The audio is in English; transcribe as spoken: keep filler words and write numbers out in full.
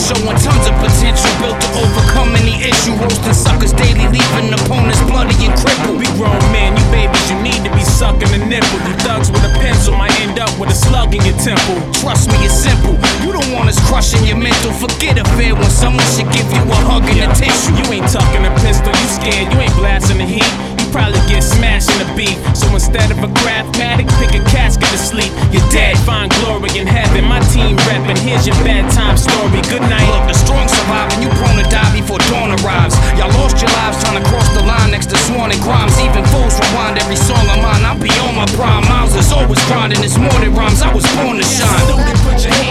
showing tons of potential, built to overcome any issue. Roasting suckers daily, leaving opponents bloody and crippled. We grown men, you babies, you need to be sucking the nipple. You thugs with a pencil might end up with a slug in your temple. Trust me, it's simple. You don't want us crushing your mental. Forget a fear when someone should give you a hug in Yeah. a tissue. You ain't tucking a pistol, you scared, you ain't blasting the heat. You probably get smashed in the beat. So instead of a Craftmatic, pick a casket to sleep. You're dead, find glory in heaven. My team reppin', here's your bedtime story. Good night. Look, the strong survive and you prone to die before dawn arrives. Y'all lost your lives trying to cross the line next to Swan and Grimes. Even fools rewind every song of mine. I'm beyond my prime. Miles is always grinding, it's more than rhymes. I was born to shine. Salute, put your hands